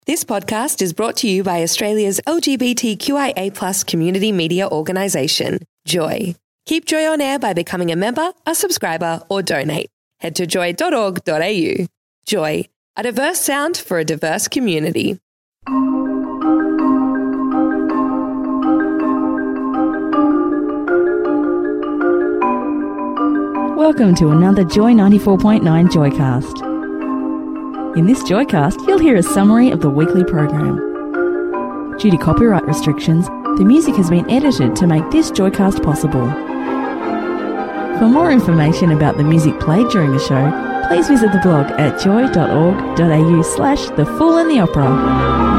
This podcast is brought to you by Australia's LGBTQIA+ community media organisation, Joy. Keep Joy on air by becoming a member, a subscriber, or donate. Head to joy.org.au. Joy, a diverse sound for a diverse community. Welcome to another Joy 94.9 Joycast. In this Joycast, you'll hear a summary of the weekly program. Due to copyright restrictions, the music has been edited to make this Joycast possible. For more information about the music played during the show, please visit the blog at joy.org.au/The Fool and the Opera.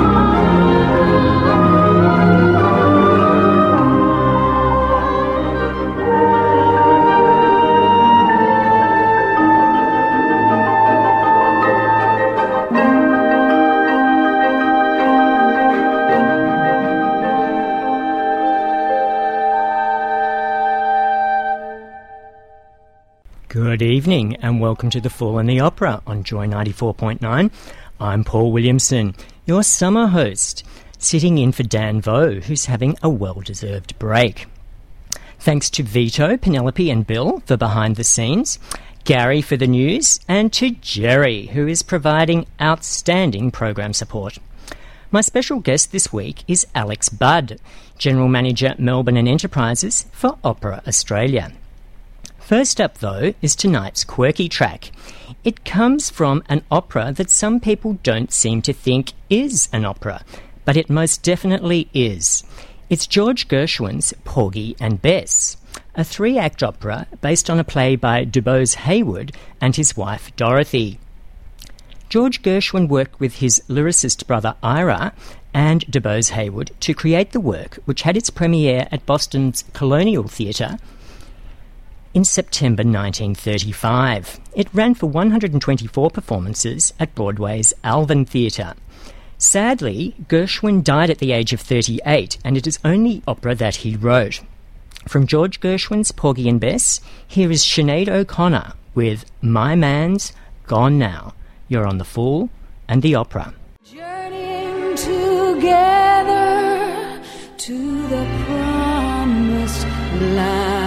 Good evening and welcome to The Fool and the Opera on Joy 94.9. I'm Paul Williamson, your summer host, sitting in for Dan Vo, who's having a well-deserved break. Thanks to Vito, Penelope and Bill for behind the scenes, Gary for the news, and to Jerry, who is providing outstanding program support. My special guest this week is Alex Budd, General Manager Melbourne and Enterprises for Opera Australia. First up, though, is tonight's quirky track. It comes from an opera that some people don't seem to think is an opera, but it most definitely is. It's George Gershwin's Porgy and Bess, a three-act opera based on a play by DuBose Haywood and his wife Dorothy. George Gershwin worked with his lyricist brother Ira and DuBose Haywood to create the work, which had its premiere at Boston's Colonial Theatre in September 1935. It ran for 124 performances at Broadway's Alvin Theatre. Sadly, Gershwin died at the age of 38, and it is only opera that he wrote. From George Gershwin's Porgy and Bess, here is Sinead O'Connor with My Man's Gone Now. You're on The Fool and the Opera. Journeying together to the promised land.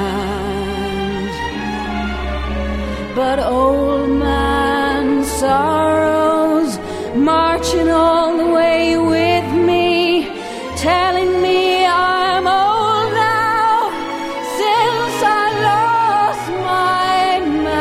But old man sorrows marching all the way with me, telling me I'm old now since I lost my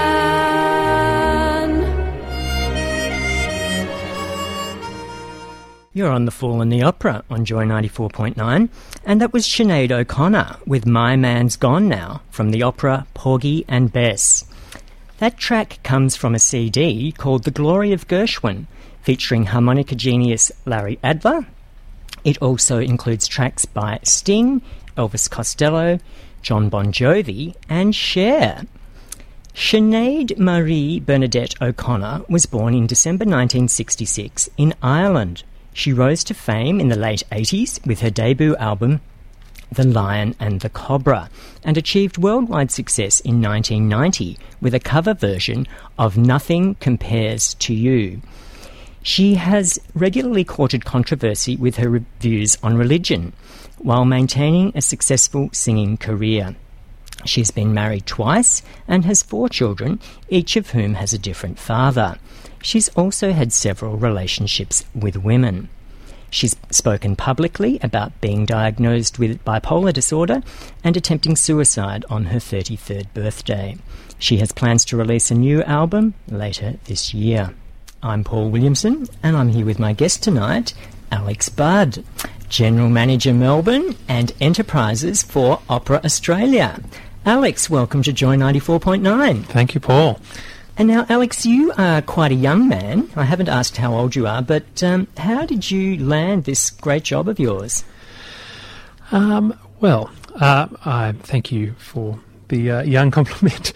man. You're on The Fool and the Opera on Joy 94.9, and that was Sinead O'Connor with My Man's Gone Now from the opera Porgy and Bess. That track comes from a CD called The Glory of Gershwin, featuring harmonica genius Larry Adler. It also includes tracks by Sting, Elvis Costello, John Bon Jovi, and Cher. Sinead Marie Bernadette O'Connor was born in December 1966 in Ireland. She rose to fame in the late 80s with her debut album The Lion and the Cobra, and achieved worldwide success in 1990 with a cover version of Nothing Compares to You. She has regularly courted controversy with her views on religion, while maintaining a successful singing career. She's been married twice and has 4 children, each of whom has a different father. She's also had several relationships with women. She's spoken publicly about being diagnosed with bipolar disorder and attempting suicide on her 33rd birthday. She has plans to release a new album later this year. I'm Paul Williamson, and I'm here with my guest tonight, Alex Budd, General Manager Melbourne and Enterprises for Opera Australia. Alex, welcome to Joy 94.9. Thank you, Paul. And now, Alex, you are quite a young man. I haven't asked how old you are, but how did you land this great job of yours? I thank you for the young compliment.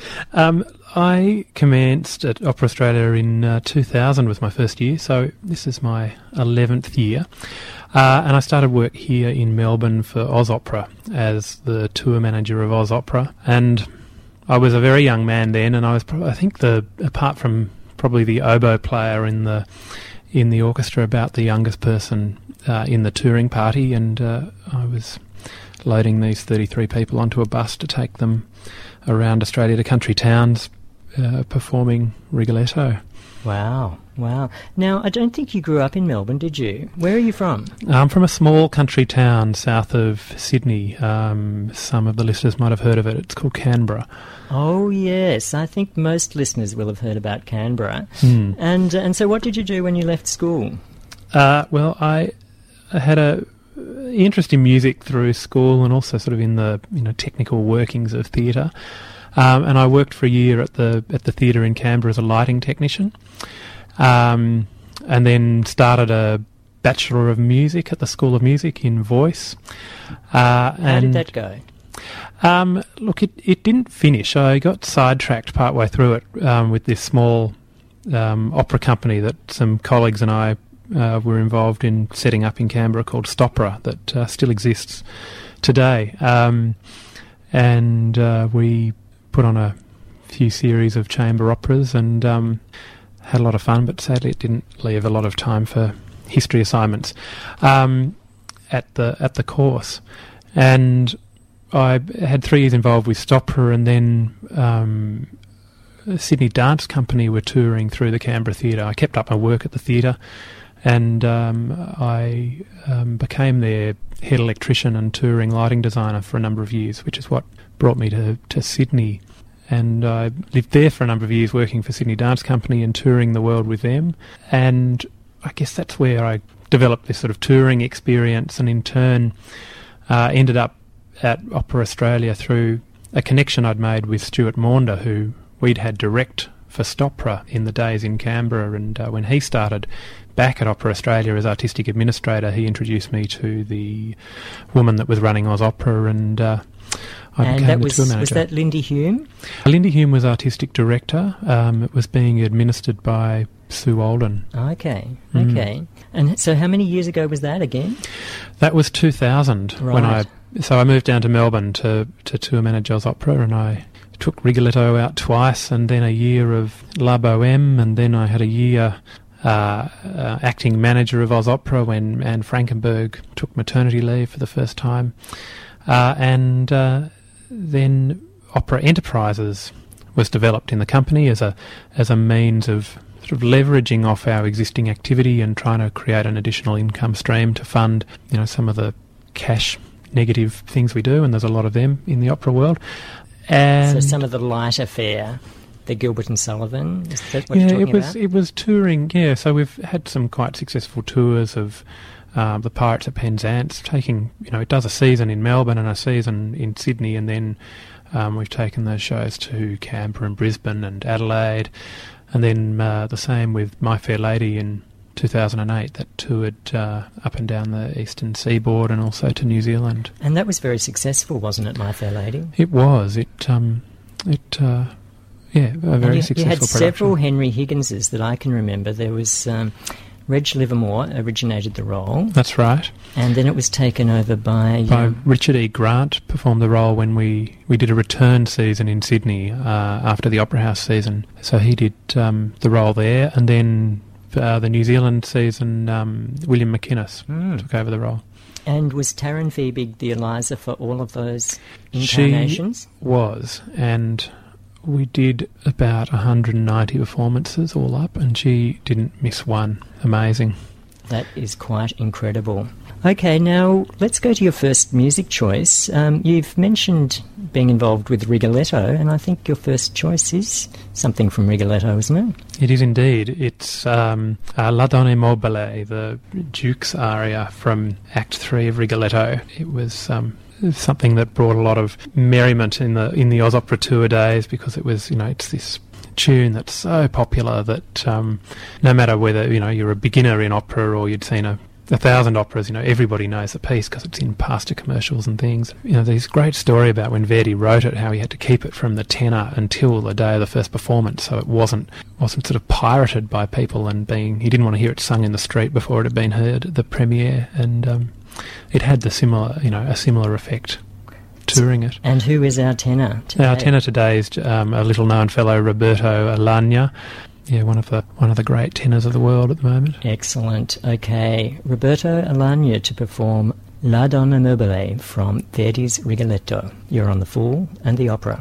I commenced at Opera Australia in 2000 was my first year, so this is my 11th year. And I started work here in Melbourne for Oz Opera as the tour manager of Oz Opera. And I was a very young man then, and I was, apart from probably the oboe player in the in the orchestra, about the youngest person in the touring party, and I was loading these 33 people onto a bus to take them around Australia to country towns performing Rigoletto. Wow. Now, I don't think you grew up in Melbourne, did you? Where are you from? I'm from a small country town south of Sydney. Some of the listeners might have heard of it. It's called Canberra. Oh, yes. I think most listeners will have heard about Canberra. And so what did you do when you left school? Well, I had a interest in music through school, and also sort of in the technical workings of theatre. And I worked for a year at the theatre in Canberra as a lighting technician, and then started a Bachelor of Music at the School of Music in voice. How did that go? Look, it didn't finish. I got sidetracked partway through it with this small opera company that some colleagues and I were involved in setting up in Canberra called Stopera, that still exists today. And we put on a few series of chamber operas and had a lot of fun, but sadly it didn't leave a lot of time for history assignments at the course. And I had 3 years involved with Stopera, and then the Sydney Dance Company were touring through the Canberra Theatre. I kept up my work at the theatre, and I became their head electrician and touring lighting designer for a number of years, which is what brought me to Sydney. And I lived there for a number of years working for Sydney Dance Company and touring the world with them. And I guess that's where I developed this sort of touring experience, and in turn ended up at Opera Australia through a connection I'd made with Stuart Maunder, who we'd had direct for Stopera in the days in Canberra. And when he started back at Opera Australia as artistic administrator, he introduced me to the woman that was running Oz Opera, and I became the tour manager. Was that Lindy Hume? Lindy Hume was artistic director. It was being administered by Sue Alden. Okay. And so how many years ago was that again? That was 2000. Right. So I moved down to Melbourne to tour manage Oz Opera, and I took Rigoletto out twice, and then a year of La Boheme, and then I had a year acting manager of Oz Opera when Anne Frankenberg took maternity leave for the first time. And then Opera Enterprises was developed in the company as a means of sort of leveraging off our existing activity and trying to create an additional income stream to fund, some of the cash negative things we do, and there's a lot of them in the opera world. And so some of the lighter fare, the Gilbert and Sullivan, is that what you're talking about? It was touring, yeah. So we've had some quite successful tours of the Pirates at Penzance, taking, it does a season in Melbourne and a season in Sydney, and then we've taken those shows to Canberra and Brisbane and Adelaide, and then the same with My Fair Lady in 2008 that toured up and down the eastern seaboard and also to New Zealand. And that was very successful, wasn't it, My Fair Lady? It was. A very successful production. You had several Henry Higginses that I can remember. There was Reg Livermore originated the role. That's right. And then it was taken over by Richard E. Grant performed the role when we did a return season in Sydney after the Opera House season. So he did the role there, and then the New Zealand season, William McInnes took over the role. And was Taryn Fiebig the Eliza for all of those incarnations? She was, and we did about 190 performances all up, and she didn't miss one. Amazing. That is quite incredible. Okay, now let's go to your first music choice. You've mentioned being involved with Rigoletto, and I think your first choice is something from Rigoletto, isn't it? It is indeed. It's La Donna Mobile, the Duke's aria from Act 3 of Rigoletto. It was something that brought a lot of merriment in the Oz Opera tour days, because it was, it's this tune that's so popular that no matter whether, you're a beginner in opera or you'd seen 1,000 operas, everybody knows the piece because it's in pasta commercials and things. There's this great story about when Verdi wrote it, how he had to keep it from the tenor until the day of the first performance, so it wasn't sort of pirated by people, and he didn't want to hear it sung in the street before it had been heard at the premiere, and it had a similar effect touring it. And who is our tenor today? Our tenor today is a little-known fellow, Roberto Alagna. one of the great tenors of the world at the moment. Excellent. Okay, Roberto Alagna to perform La Donna Mobile from Verdi's Rigoletto. You're on The Fool and the Opera.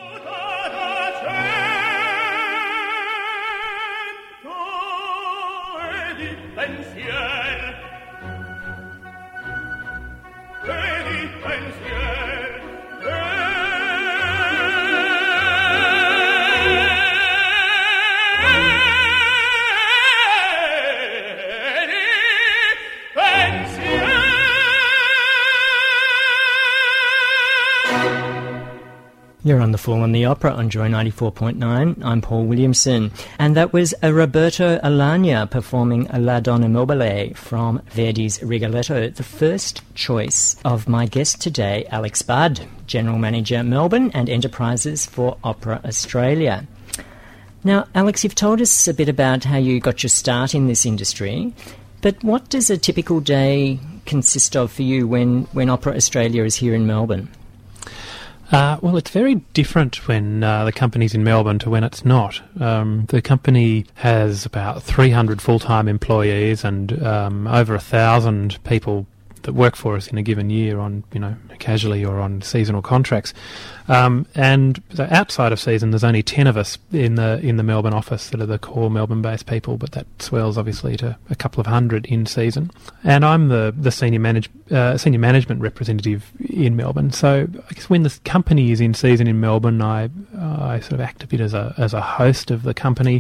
You're on The Fool and the Opera on Joy 94.9. I'm Paul Williamson. And that was a Roberto Alagna performing La Donna Mobile from Verdi's Rigoletto, the first choice of my guest today, Alex Budd, General Manager, Melbourne and Enterprises for Opera Australia. Now, Alex, you've told us a bit about how you got your start in this industry, but what does a typical day consist of for you when Opera Australia is here in Melbourne? Well, it's very different when the company's in Melbourne to when it's not. The company has about 300 full-time employees and over 1,000 people that work for us in a given year on, casually or on seasonal contracts. And so outside of season, there's only 10 of us in the Melbourne office that are the core Melbourne-based people, but that swells obviously to a couple of hundred in season. And I'm the senior management representative in Melbourne. So I guess when the company is in season in Melbourne, I sort of act a bit as a host of the company,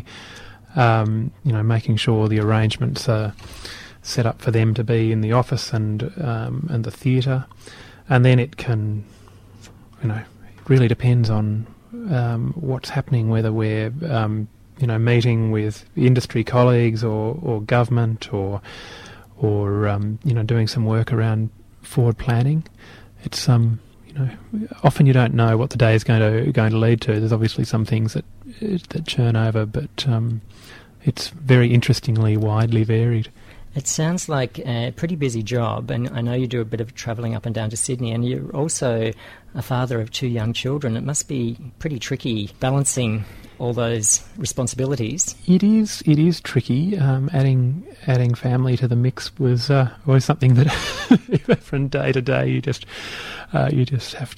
making sure the arrangements are set up for them to be in the office and the theatre, and then it can, it really depends on what's happening, whether we're meeting with industry colleagues or government or doing some work around forward planning. It's often you don't know what the day is going to lead to. There's obviously some things that churn over, but it's very interestingly widely varied. It sounds like a pretty busy job, and I know you do a bit of travelling up and down to Sydney, and you're also a father of 2 young children. It must be pretty tricky balancing all those responsibilities. It is tricky. Adding family to the mix was always something that from day to day you just have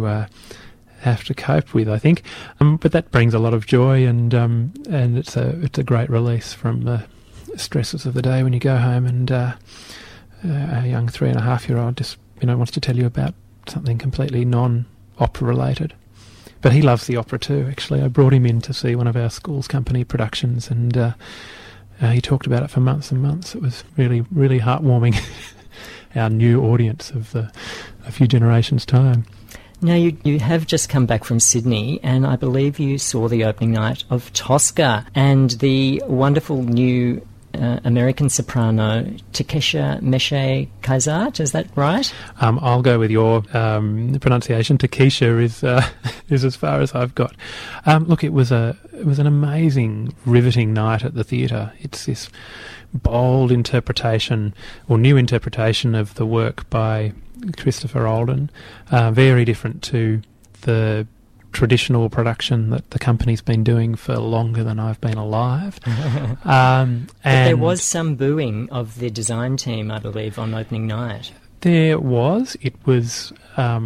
to cope with, I think. But that brings a lot of joy, and it's a great release from the stresses of the day when you go home and a young 3.5-year-old just wants to tell you about something completely non-opera related. But he loves the opera too. Actually, I brought him in to see one of our school's company productions, and he talked about it for months and months. It was really, really heartwarming. Our new audience of a few generations' time. Now, you have just come back from Sydney, and I believe you saw the opening night of Tosca and the wonderful new American soprano Takesha Meshe-Kaizat. Is that right? I'll go with your pronunciation. Takesha is as far as I've got. Look, it was an amazing, riveting night at the theatre. It's this bold interpretation or new interpretation of the work by Christopher Olden, very different to the traditional production that the company's been doing for longer than I've been alive. But there was some booing of the design team, I believe, on opening night. There was. It was, a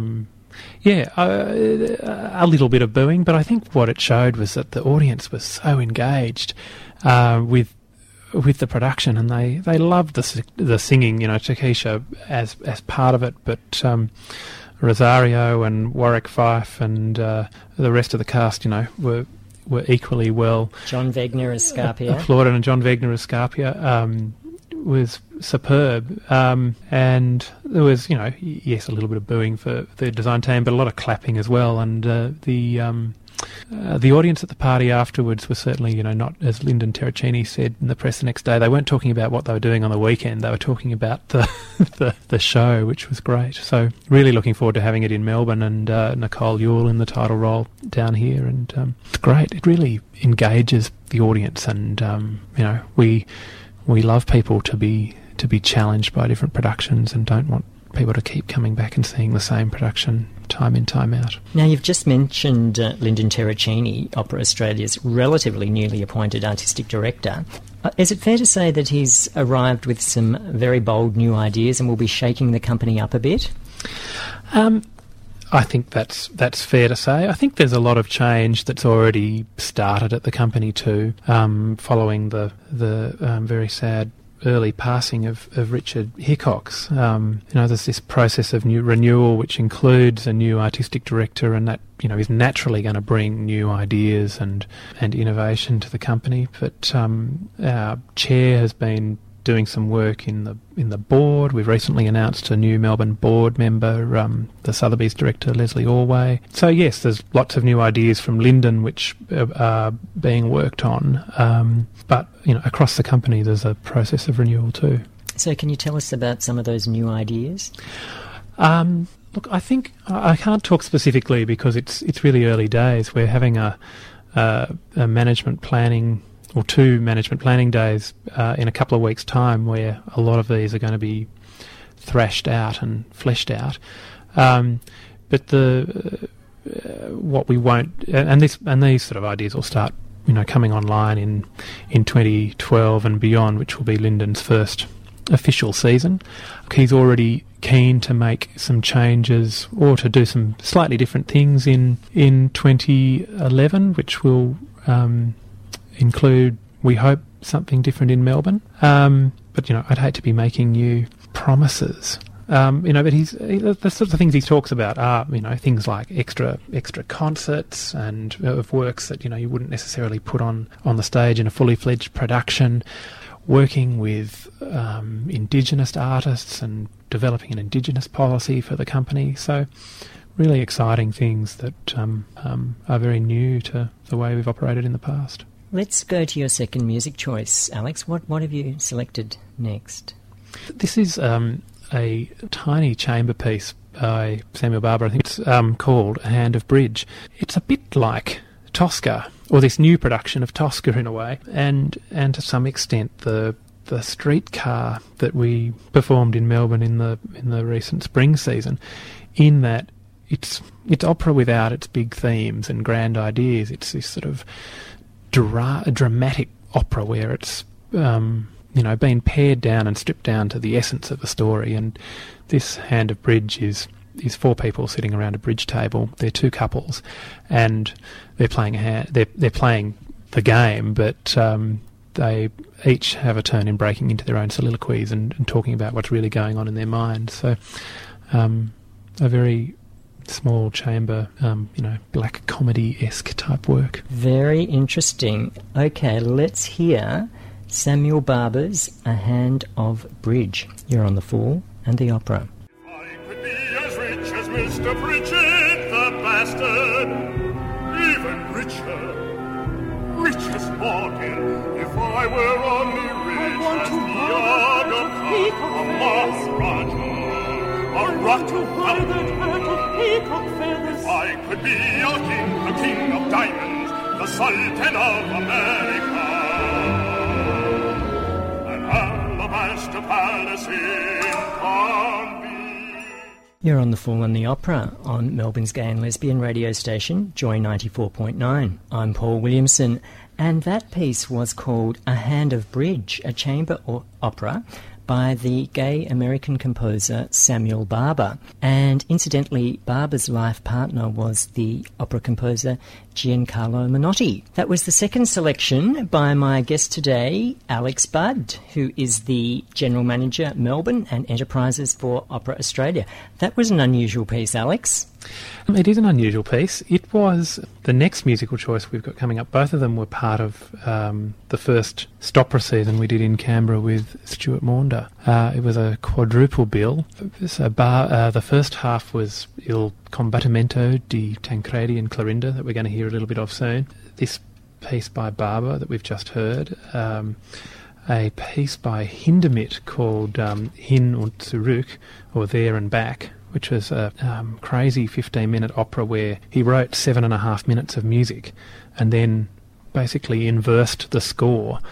little bit of booing, but I think what it showed was that the audience was so engaged with the production, and they loved the singing. Takesha as part of it, but Rosario and Warwick Fife and the rest of the cast, were equally well. John Wegner as Scarpia. Applauded, and John Wegner as Scarpia was superb. And there was, yes, a little bit of booing for the design team, but a lot of clapping as well. And the audience at the party afterwards was certainly, not, as Lyndon Terracini said in the press the next day, they weren't talking about what they were doing on the weekend. They were talking about the show, which was great. So really looking forward to having it in Melbourne, and Nicole Ewell in the title role down here. And it's great. It really engages the audience, and we love people to be challenged by different productions and don't want people to keep coming back and seeing the same production time in, time out. Now, you've just mentioned Lyndon Terracini, Opera Australia's relatively newly appointed artistic director. Is it fair to say that he's arrived with some very bold new ideas and will be shaking the company up a bit? I think that's fair to say. I think there's a lot of change that's already started at the company too, following the very sad early passing of Richard Hickox. There's this process of new renewal which includes a new artistic director, and that is naturally going to bring new ideas and innovation to the company. But our chair has been doing some work in the board. We've recently announced a new Melbourne board member, the Sotheby's director, Leslie Orway. So yes, there's lots of new ideas from Lyndon which are being worked on. But across the company, there's a process of renewal too. So can you tell us about some of those new ideas? Look, I think I can't talk specifically because it's really early days. We're having a management planning, or 2 management planning days in a couple of weeks' time, where a lot of these are going to be thrashed out and fleshed out. But what we won't, and these sort of ideas will start, coming online in 2012 and beyond, which will be Lyndon's first official season. He's already keen to make some changes or to do some slightly different things in 2011, which will include, we hope, something different in Melbourne. But I'd hate to be making new promises. But the sorts of things he talks about are, things like extra concerts and of works that you wouldn't necessarily put on the stage in a fully fledged production. Working with Indigenous artists and developing an Indigenous policy for the company. So really exciting things that are very new to the way we've operated in the past. Let's go to your second music choice, Alex. What have you selected next? This is a tiny chamber piece by Samuel Barber. I think it's called A Hand of Bridge. It's a bit like Tosca, or this new production of Tosca in a way, and to some extent the streetcar that we performed in Melbourne in the recent spring season, in that it's opera without its big themes and grand ideas. It's this sort of dramatic opera where it's been pared down and stripped down to the essence of the story. And this Hand of Bridge is 4 people sitting around a bridge table. They're 2 couples, and they're playing they're playing the game, but they each have a turn in breaking into their own soliloquies and talking about what's really going on in their minds. So a very small chamber, black comedy-esque type work. Very interesting. Okay, let's hear Samuel Barber's A Hand of Bridge. You're on The Fool and the Opera. I could be as rich as Mr. Pritchard the bastard, even richer, richest Morgan, if I were only rich as the Aga Khan, a Maharaja. If I could be a king of diamonds, the Sultan of America, an alabaster palace in Palm Beach. You're on The Fool and the Opera on Melbourne's gay and lesbian radio station, Joy 94.9. I'm Paul Williamson, and that piece was called A Hand of Bridge, a chamber opera by the gay American composer Samuel Barber. And incidentally, Barber's life partner was the opera composer Giancarlo Menotti. That was the second selection by my guest today, Alex Budd, who is the General Manager, Melbourne and Enterprises for Opera Australia. That was an unusual piece, Alex. It is an unusual piece. It was the next musical choice we've got coming up. Both of them were part of the first Stopera season we did in Canberra with Stuart Maunder. It was a quadruple bill. So the first half was Il Combattimento di Tancredi and Clorinda, that we're going to hear a little bit of soon. This piece by Barber that we've just heard. A piece by Hindemith called Hin und Zurück, or There and Back, which was a crazy 15-minute opera where he wrote 7.5 minutes of music and then basically inversed the score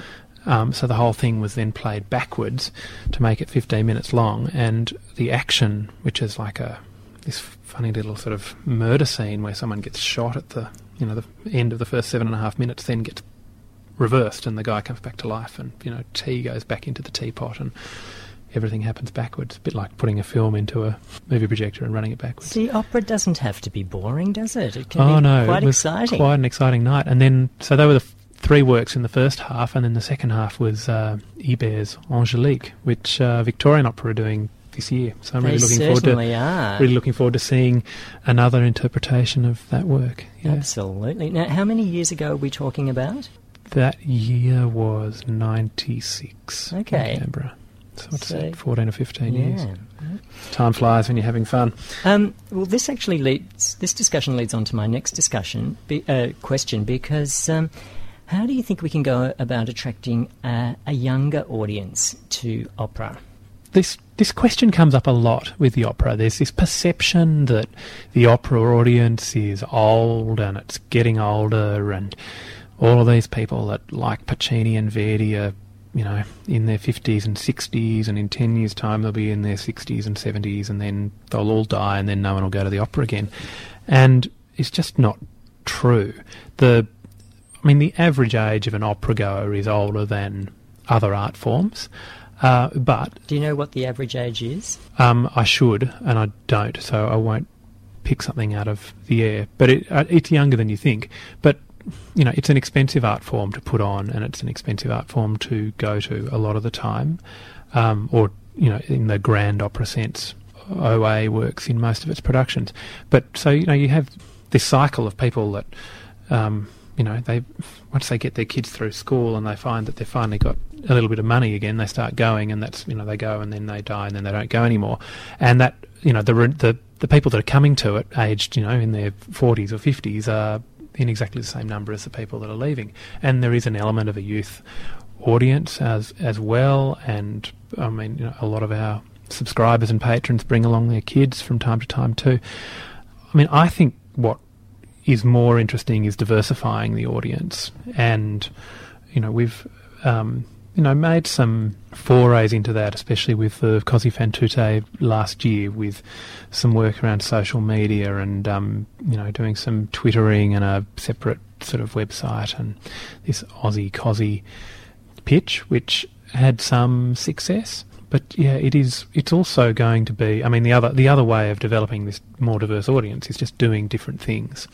So the whole thing was then played backwards to make it 15 minutes long, and the action, which is like this funny little sort of murder scene where someone gets shot at the end of the first 7.5 minutes, then gets reversed and the guy comes back to life, and tea goes back into the teapot and everything happens backwards. A bit like putting a film into a movie projector and running it backwards. See, opera doesn't have to be boring, does it? It can be quite exciting. Quite an exciting night. And then, so they were the three works in the first half, and then the second half was Ibert's Angélique, which Victorian Opera are doing this year. So I'm really looking forward to seeing another interpretation of that work. Yeah. Absolutely. Now, how many years ago are we talking about? That year was 96. Okay. In Canberra. So what's that, 14 or 15 years? Time flies when you're having fun. Well, this discussion leads on to my next question, because how do you think we can go about attracting a younger audience to opera? This question comes up a lot with the opera. There's this perception that the opera audience is old and it's getting older, and all of these people that like Puccini and Verdi are, in their 50s and 60s, and in 10 years' time they'll be in their 60s and 70s, and then they'll all die, and then no one will go to the opera again. And it's just not true. The average age of an opera goer is older than other art forms. But do you know what the average age is? I should, and I don't, so I won't pick something out of the air. But it's younger than you think. But it's an expensive art form to put on, and it's an expensive art form to go to a lot of the time. Or in the grand opera sense, OA works in most of its productions. But so you have this cycle of people that they once they get their kids through school and they find that they've finally got a little bit of money again, they start going, and that's they go and then they die and then they don't go anymore. And that the people that are coming to it, aged in their 40s or 50s, are in exactly the same number as the people that are leaving. And there is an element of a youth audience as well. And a lot of our subscribers and patrons bring along their kids from time to time too. I think what is more interesting is diversifying the audience, and we've made some forays into that, especially with the Così fan tutte last year, with some work around social media and doing some twittering and a separate sort of website, and this Aussie Così pitch, which had some success. But yeah, it's also going to be, the other way of developing this more diverse audience is just doing different things.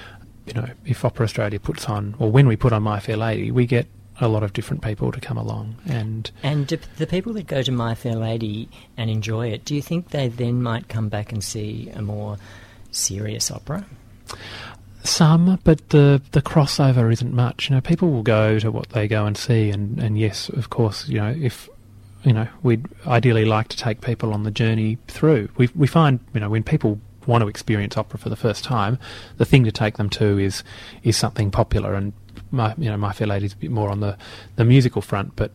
If Opera Australia puts on, or when we put on My Fair Lady, we get a lot of different people to come along. And the people that go to My Fair Lady and enjoy it, do you think they then might come back and see a more serious opera? Some, but the crossover isn't much. People will go to what they go and see, and yes, of course, if we'd ideally like to take people on the journey through. We find, when people want to experience opera for the first time, the thing to take them to is something popular. And My Fair Lady's a bit more on the musical front, but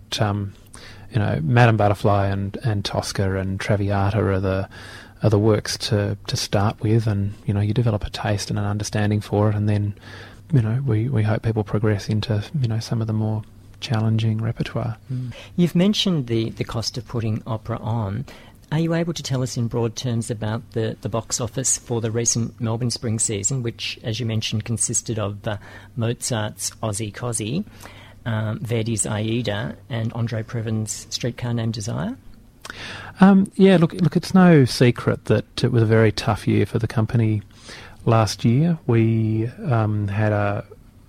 Madame Butterfly and Tosca and Traviata are the works to start with, and you develop a taste and an understanding for it, and then we hope people progress into some of the more challenging repertoire. You've mentioned the cost of putting opera on. Are you able to tell us in broad terms about the box office for the recent Melbourne Spring season, which, as you mentioned, consisted of Mozart's Ozzy Così, Verdi's Aida, and Andre Previn's Streetcar Named Desire? Look, it's no secret that it was a very tough year for the company last year. We had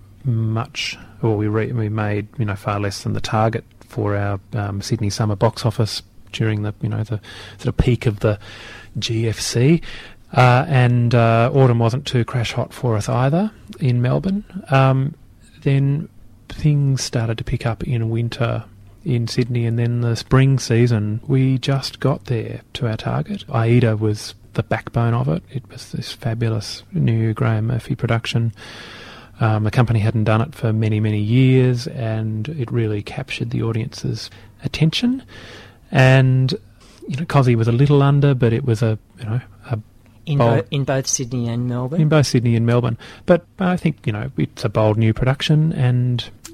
we made far less than the target for our Sydney summer box office during the the sort of peak of the GFC, and autumn wasn't too crash hot for us either in Melbourne. Then things started to pick up in winter in Sydney, and then the spring season we just got there to our target. Aida was the backbone of it. It was this fabulous new Graham Murphy production. The company hadn't done it for many, many years, and it really captured the audience's attention. And Così was a little under, but it was in both Sydney and Melbourne. In both Sydney and Melbourne, but I think it's a bold new production, and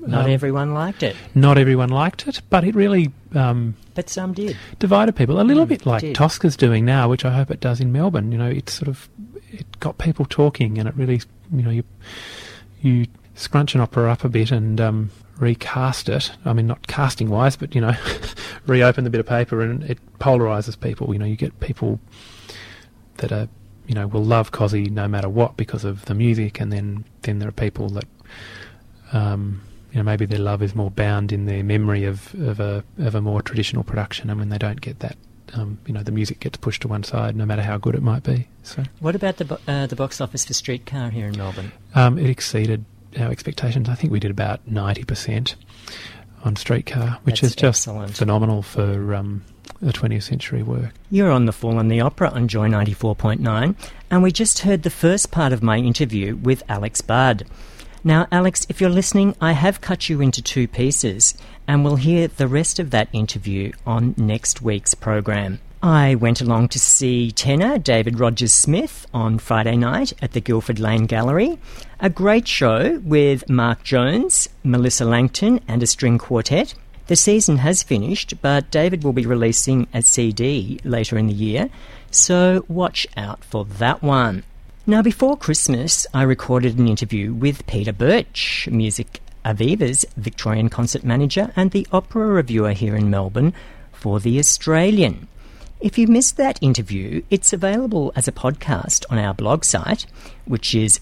Not everyone liked it. Not everyone liked it, but it really But some did. divided people. A little bit like did. Tosca's doing now, which I hope it does in Melbourne. You know, it got people talking, and it really, you know, you scrunch an opera up a bit and recast it. I mean, not casting wise, but, you know, reopen the bit of paper, and it polarises people. You know, you get people that are, you know, will love Cosy no matter what because of the music, and then there are people that, you know, maybe their love is more bound in their memory of a more traditional production, and when they don't get that, you know, the music gets pushed to one side, no matter how good it might be. So, what about the box office for Streetcar here in Melbourne? It exceeded our expectations. I think we did about 90% on Streetcar, which That's is just excellent. phenomenal for a 20th century work. You're on The Fool and the Opera on Joy 94.9, and we just heard the first part of my interview with Alex Budd. Now, Alex, if you're listening, I have cut you into two pieces, and we'll hear the rest of that interview on next week's program. I went along to see tenor David Rogers-Smith on Friday night at the Guildford Lane Gallery. A great show with Mark Jones, Melissa Langton and a string quartet. The season has finished, but David will be releasing a CD later in the year, so watch out for that one. Now, before Christmas, I recorded an interview with Peter Birch, Music Aviva's Victorian concert manager and the opera reviewer here in Melbourne for The Australian. If you missed that interview, it's available as a podcast on our blog site, which is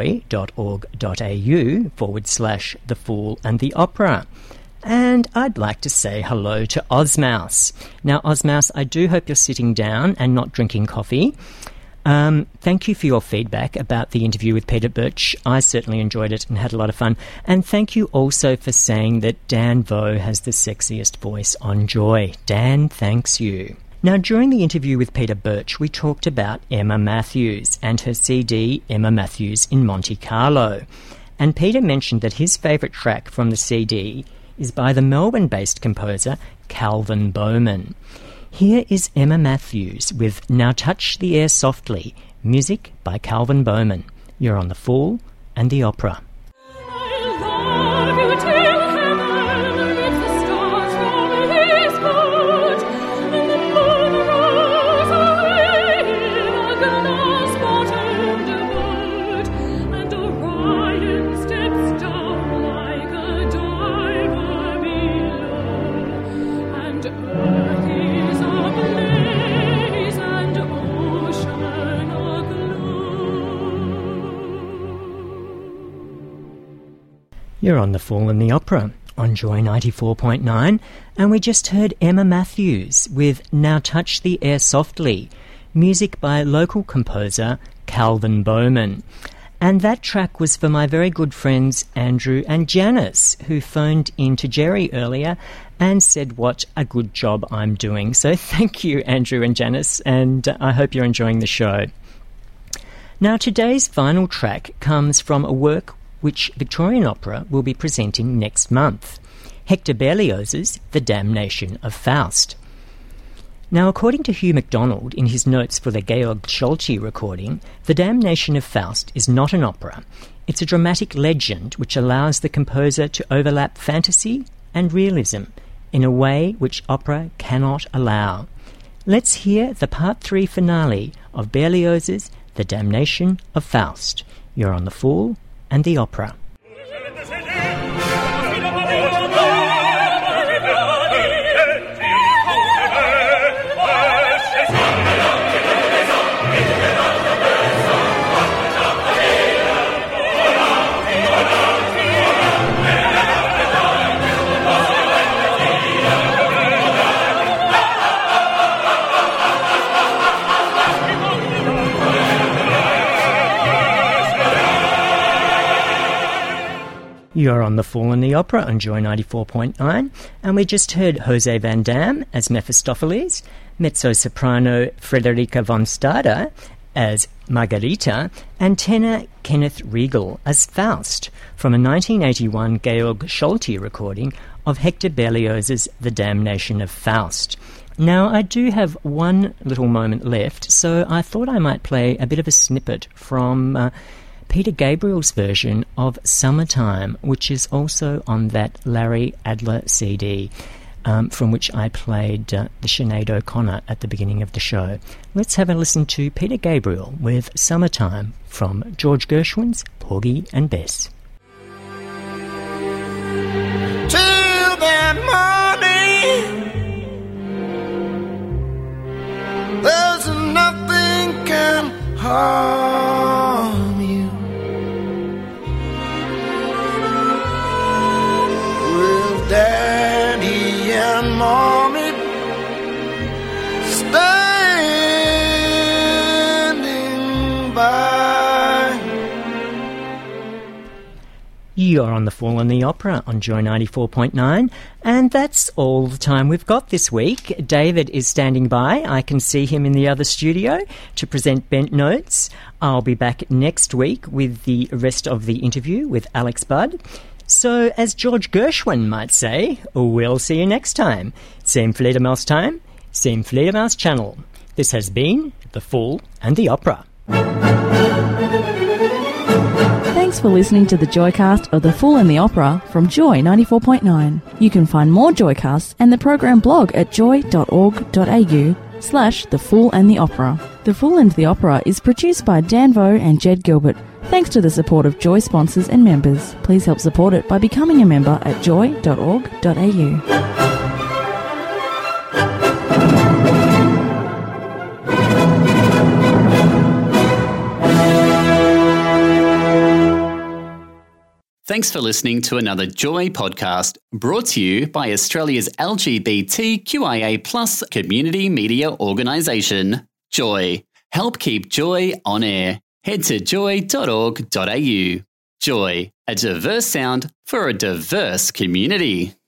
joy.org.au/The Fool and the Opera. And I'd like to say hello to Ozmouse. Now, Ozmouse, I do hope you're sitting down and not drinking coffee. Thank you for your feedback about the interview with Peter Birch. I certainly enjoyed it and had a lot of fun. And thank you also for saying that Dan Vo has the sexiest voice on Joy. Dan, thanks you. Now, during the interview with Peter Birch, we talked about Emma Matthews and her CD, Emma Matthews in Monte Carlo. And Peter mentioned that his favourite track from the CD is by the Melbourne-based composer Calvin Bowman. Here is Emma Matthews with Now Touch the Air Softly, music by Calvin Bowman. You're on The Fool and the Opera. You're on The Fool and the Opera on Joy 94.9, and we just heard Emma Matthews with Now Touch the Air Softly, music by local composer Calvin Bowman. And that track was for my very good friends Andrew and Janice, who phoned in to Jerry earlier and said what a good job I'm doing. So thank you, Andrew and Janice, and I hope you're enjoying the show. Now, today's final track comes from a work which Victorian Opera will be presenting next month, Hector Berlioz's The Damnation of Faust. Now, according to Hugh MacDonald in his notes for the Georg Scholti recording, The Damnation of Faust is not an opera. It's a dramatic legend which allows the composer to overlap fantasy and realism in a way which opera cannot allow. Let's hear the Part 3 finale of Berlioz's The Damnation of Faust. You're on The Fool and the Opera. You're on The Fool and the Opera on Joy 94.9, and we just heard Jose Van Dam as Mephistopheles, mezzo-soprano Frederica von Stade as Margarita, and tenor Kenneth Riegel as Faust, from a 1981 Georg Scholti recording of Hector Berlioz's The Damnation of Faust. Now, I do have one little moment left, so I thought I might play a bit of a snippet from Peter Gabriel's version of Summertime, which is also on that Larry Adler CD, from which I played the Sinead O'Connor at the beginning of the show. Let's have a listen to Peter Gabriel with Summertime from George Gershwin's Porgy and Bess. Till that morning, there's nothing can harm you. With Daddy and Mommy standing by. You're on The Fool and the Opera on Joy 94.9, and that's all the time we've got this week. David is standing by. I can see him in the other studio to present Bent Notes. I'll be back next week with the rest of the interview with Alex Budd. So, as George Gershwin might say, we'll see you next time. Same Fledermaus time, same Fledermaus channel. This has been The Fool and the Opera. Thanks for listening to the Joycast of The Fool and the Opera from Joy 94.9. You can find more Joycasts and the program blog at joy.org.au/The Fool and the Opera. The Fool and the Opera is produced by Dan Vo and Jed Gilbert. Thanks to the support of Joy sponsors and members. Please help support it by becoming a member at joy.org.au. Thanks for listening to another Joy podcast brought to you by Australia's LGBTQIA+ community media organisation, Joy. Help keep Joy on air. Head to joy.org.au. Joy, a diverse sound for a diverse community.